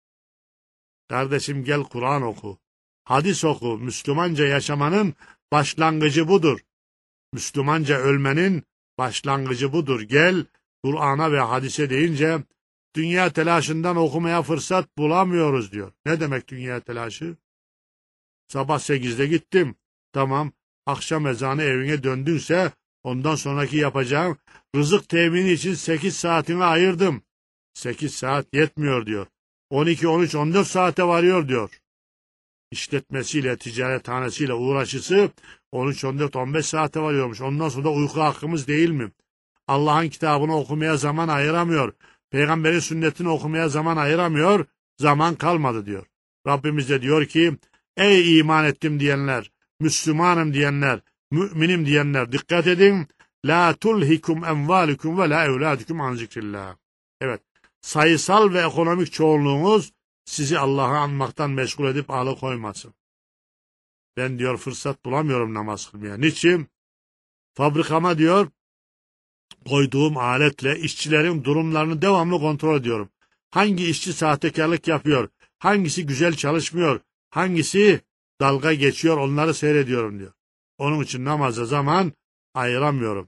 A: Kardeşim gel Kur'an oku, hadis oku. Müslümanca yaşamanın başlangıcı budur. Müslümanca ölmenin başlangıcı budur. Gel Kur'an'a ve hadise deyince dünya telaşından okumaya fırsat bulamıyoruz diyor. Ne demek dünya telaşı? Sabah sekizde gittim. Tamam, akşam ezanı evine döndünse ondan sonraki yapacağım rızık temini için sekiz saatimi ayırdım. sekiz saat yetmiyor diyor. on iki, on üç, on dört saate varıyor diyor. İşletmesiyle, ticarethanesiyle uğraşısı on üç, on dört, on beş saate varıyormuş. Ondan sonra da uyku hakkımız değil mi? Allah'ın kitabını okumaya zaman ayıramıyor. Peygamberin sünnetini okumaya zaman ayıramıyor. Zaman kalmadı diyor. Rabbimiz de diyor ki, ey iman ettim diyenler, Müslümanım diyenler, müminim diyenler dikkat edin. La tulhikum envalukum ve la evladukum an zikrillah. Evet. Sayısal ve ekonomik çoğunluğunuz sizi Allah'ı anmaktan meşgul edip alıkoymasın. Ben diyor fırsat bulamıyorum namaz kılmaya. Niçin? Fabrikama diyor koyduğum aletle işçilerin durumlarını devamlı kontrol ediyorum. Hangi işçi sahtekarlık yapıyor? Hangisi güzel çalışmıyor? Hangisi dalga geçiyor? Onları seyrediyorum diyor. Onun için namaza zaman ayıramıyorum.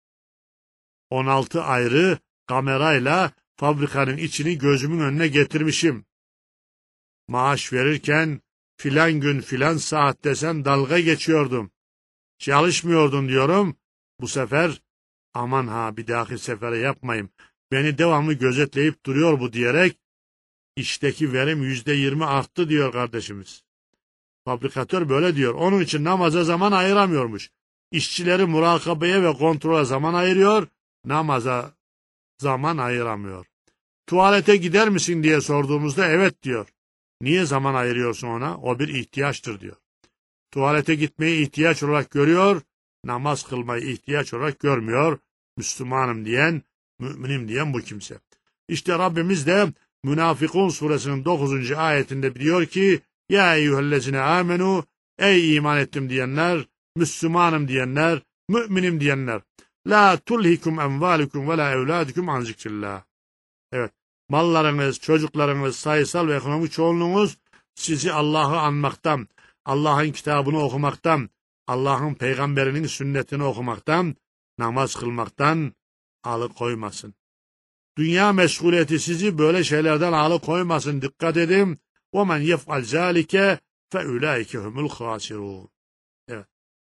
A: on altı ayrı kamerayla fabrikanın içini gözümün önüne getirmişim. Maaş verirken filan gün filan saat desen dalga geçiyordum. Çalışmıyordun diyorum. Bu sefer aman ha bir dahaki sefere yapmayayım. Beni devamlı gözetleyip duruyor bu diyerek işteki verim yüzde yirmi arttı diyor kardeşimiz. Fabrikatör böyle diyor. Onun için namaza zaman ayıramıyormuş. İşçileri murakabeye ve kontrole zaman ayırıyor. Namaza zaman ayıramıyor. Tuvalete gider misin diye sorduğumuzda evet diyor. Niye zaman ayırıyorsun ona? O bir ihtiyaçtır diyor. Tuvalete gitmeyi ihtiyaç olarak görüyor, namaz kılmayı ihtiyaç olarak görmüyor. Müslümanım diyen, müminim diyen bu kimse. İşte Rabbimiz de Münafıkun suresinin dokuzuncu ayetinde diyor ki, ya eyyühellezine amenu, ey iman ettim diyenler, Müslümanım diyenler, müminim diyenler, la tulhikum envalukum ve la evladukum an zikrillah. Evet, mallarınız, çocuklarınız, sayısal ve ekonomik çoğunluğunuz sizi Allah'ı anmaktan, Allah'ın kitabını okumaktan, Allah'ın peygamberinin sünnetini okumaktan, namaz kılmaktan alıkoymasın. Dünya meşguliyeti sizi böyle şeylerden alıkoymasın. Dikkat edin. وَمَنْ يَفْعَلْ ذَٰلِكَ فَاُولَٰئِكَ هُمُ الْخَاسِرُونَ.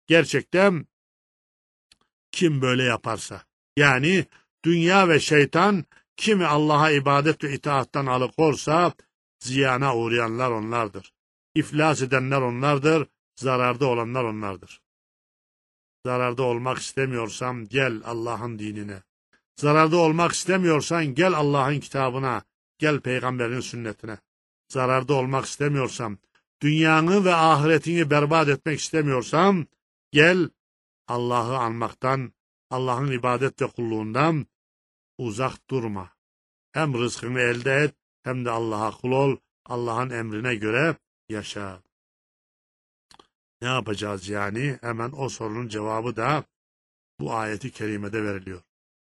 A: Gerçekten kim böyle yaparsa, yani dünya ve şeytan kimi Allah'a ibadet ve itaattan alıkorsa ziyana uğrayanlar onlardır. İflas edenler onlardır, zararda olanlar onlardır. Zararda olmak istemiyorsam gel Allah'ın dinine. Zararda olmak istemiyorsan gel Allah'ın kitabına, gel peygamberin sünnetine. Zararda olmak istemiyorsam, dünyanı ve ahiretini berbat etmek istemiyorsam gel Allah'ı anmaktan, Allah'ın ibadet ve kulluğundan uzak durma. Hem rızkını elde et, hem de Allah'a kul ol, Allah'ın emrine göre yaşa. Ne yapacağız yani? Hemen o sorunun cevabı da bu ayeti kerimede veriliyor.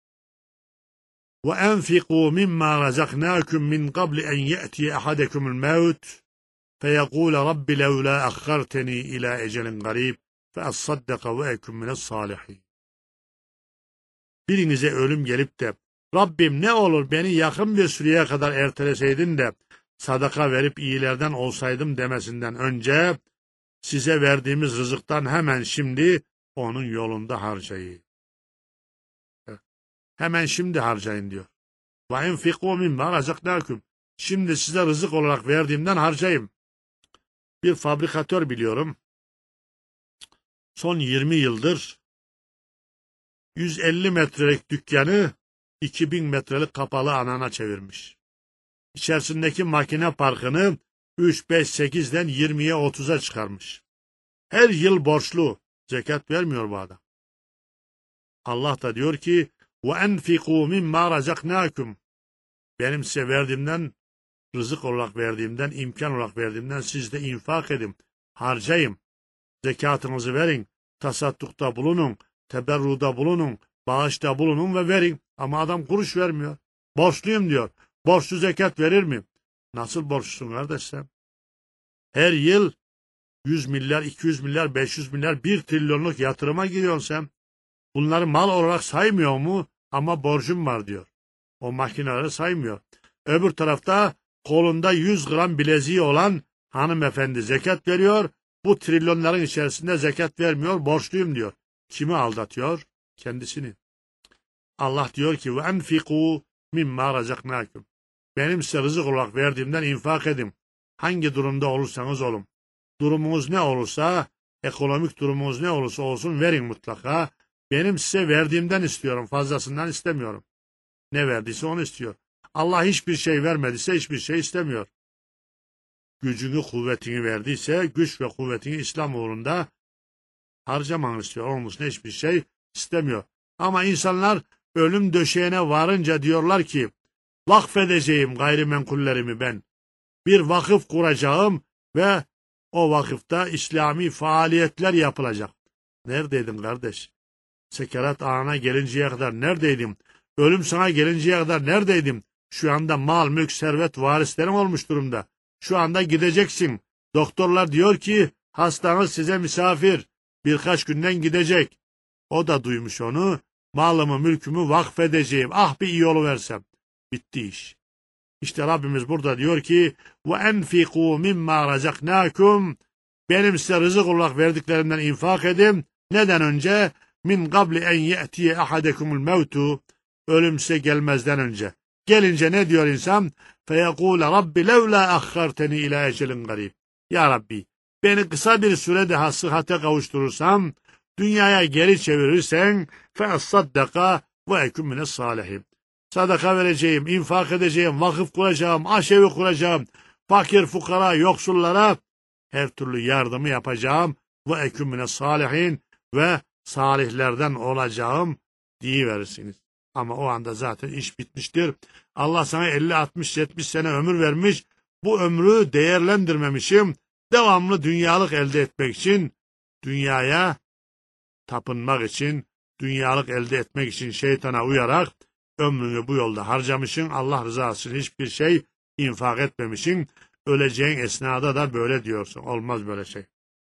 A: وَاَنْفِقُوا مِمَّا رَزَقْنَاكُمْ مِنْ قَبْلِ اَنْ يَأْتِيَ أَحَدَكُمُ الْمَوْتِ فَيَقُولَ رَبِّ لَوْلَا أَخَّرْتَنِي إِلَى اَجَلٍ قَرِيبٍ فَأَصَّدَّقَ وَاَكُنْ مِنَ الصَّالِحِينَ. Birinize ölüm gelip de Rabbim ne olur beni yakın bir süreye kadar erteleseydin de sadaka verip iyilerden olsaydım demesinden önce size verdiğimiz rızıktan hemen şimdi onun yolunda harcayın. Hemen şimdi harcayın diyor. وَاِنْفِقُوا مِمَّا رَزَقْنَاكُمْ. Şimdi size rızık olarak verdiğimden harcayın. Bir fabrikatör biliyorum. Son yirmi yıldır yüz elli metrelik dükkanı iki bin metrelik kapalı alana çevirmiş. İçerisindeki makine parkını üç, beş, sekizden yirmiye, otuza çıkarmış. Her yıl borçlu. Zekat vermiyor bu adam. Allah da diyor ki وَاَنْفِقُوا مِمَّا رَزَقْنَاكُمْ. Benim size verdiğimden, rızık olarak verdiğimden, imkan olarak verdiğimden siz de infak edin, harcayın, zekatınızı verin, tasaddukta bulunun, teberruda bulunun, bağışta bulunun ve verin. Ama adam kuruş vermiyor. Borçluyum diyor. Borçlu zekat verir mi? Nasıl borçlusun kardeş sen? Her yıl yüz milyar, iki yüz milyar, beş yüz milyar, bir trilyonluk yatırıma giriyorsun sen. Bunları mal olarak saymıyor mu? Ama borcum var diyor. O makineleri saymıyor. Öbür tarafta kolunda yüz gram bileziği olan hanımefendi zekat veriyor. Bu trilyonların içerisinde zekat vermiyor, borçluyum diyor. Kimi aldatıyor? Kendisini. Allah diyor ki وَاَنْفِقُوا مِمَّا رَزَقْنَاكُمْ. Benim size rızık olarak verdiğimden infak edin. Hangi durumda olursanız olun. Durumunuz ne olursa, ekonomik durumunuz ne olursa olsun verin mutlaka. Benim size verdiğimden istiyorum, fazlasından istemiyorum. Ne verdiyse onu istiyor. Allah hiçbir şey vermediyse hiçbir şey istemiyor. Gücünü, kuvvetini verdiyse güç ve kuvvetini İslam uğrunda harcamanı istiyor. Onun dışında hiçbir şey istemiyor. Ama insanlar ölüm döşeğine varınca diyorlar ki vakfedeceğim gayrimenkullerimi ben. Bir vakıf kuracağım ve o vakıfta İslami faaliyetler yapılacak. Neredeydin kardeş? Sekerat anına gelinceye kadar neredeydim? Ölüm sana gelinceye kadar neredeydim? Şu anda mal, mülk, servet varislerin olmuş durumda. Şu anda gideceksin. Doktorlar diyor ki hastanız size misafir. Birkaç günden gidecek. O da duymuş onu. Malımı, mülkümü vakfedeceğim. Ah bir iyi oluversem. Bitti iş. İşte Rabbimiz burada diyor ki وَاَنْفِقُوا مِمَّا رَزَقْنَاكُمْ. Benim size rızık olarak verdiklerimden infak edin. Neden önce? Min qabli en ye'tiye ahadekumul mevtu. Ölüm size gelmezden önce. Gelince ne diyor insan? Feyekûle Rabbi levlâ akharteni ilâ ecelin garib. Ya Rabbi, beni kısa bir süre daha sıhhate kavuşturursan, dünyaya geri çevirirsen, feassaddaka ve ekun mines salihin. Sadaka vereceğim, infak edeceğim, vakıf kuracağım, aşevi kuracağım, fakir fukara, yoksullara her türlü yardımı yapacağım ve ekun mines salihin ve salihlerden olacağım deyiverirsiniz. Ama o anda zaten iş bitmiştir. Allah sana elli, altmış, yetmiş sene ömür vermiş. Bu ömrü değerlendirmemişim. Devamlı dünyalık elde etmek için, dünyaya tapınmak için, dünyalık elde etmek için şeytana uyarak ömrünü bu yolda harcamışsın. Allah rızası için hiçbir şey infak etmemişsin. Öleceğin esnada da böyle diyorsun. Olmaz böyle şey.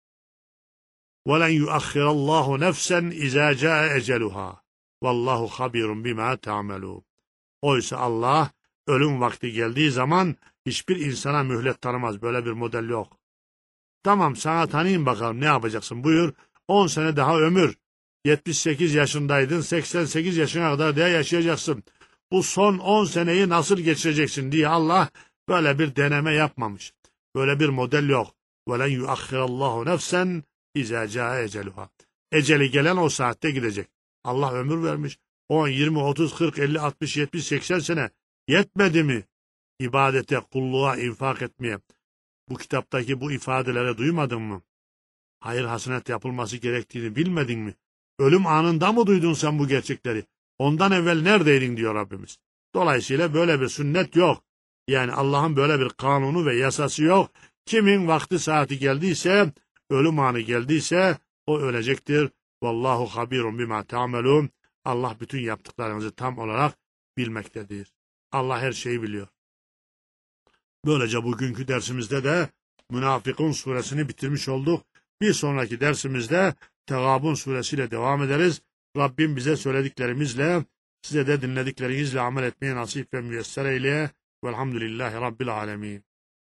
A: وَلَنْ يُؤَخِّرَ اللّٰهُ نَفْسًا اِذَا جَاءَ اَجَلُهَا Vallahu habirun bima ta'melun. Oysa Allah ölüm vakti geldiği zaman hiçbir insana mühlet tanımaz. Böyle bir model yok. Tamam sana tanıyayım bakalım ne yapacaksın buyur. on sene daha ömür. yetmiş sekiz yaşındaydın, seksen sekiz yaşına kadar diye yaşayacaksın. Bu son on seneyi nasıl geçireceksin diye Allah böyle bir deneme yapmamış. Böyle bir model yok. وَلَنْ يُؤَخِّرَ اللّٰهُ نَفْسًا اِذَا جَاءَ اَجَلُهَا. Eceli gelen o saatte gidecek. Allah ömür vermiş. on, yirmi, otuz, kırk, elli, altmış, yetmiş, seksen sene yetmedi mi? İbadete, kulluğa, infak etmeye. Bu kitaptaki bu ifadelere duymadın mı? Hayır hasenet yapılması gerektiğini bilmedin mi? Ölüm anında mı duydun sen bu gerçekleri? Ondan evvel neredeydin diyor Rabbimiz. Dolayısıyla böyle bir sünnet yok. Yani Allah'ın böyle bir kanunu ve yasası yok. Kimin vakti saati geldiyse, ölüm anı geldiyse o ölecektir. Vallahu habirun bima ta'melun. Allah bütün yaptıklarınızı tam olarak bilmektedir. Allah her şeyi biliyor. Böylece bugünkü dersimizde de Münafıkun suresini bitirmiş olduk. Bir sonraki dersimizde Tegabun suresiyle devam ederiz. Rabbim bize söylediklerimizle, size de dinlediklerinizle amel etmeyi nasip ve müyesser eyle. Velhamdülillahi Rabbil alemin.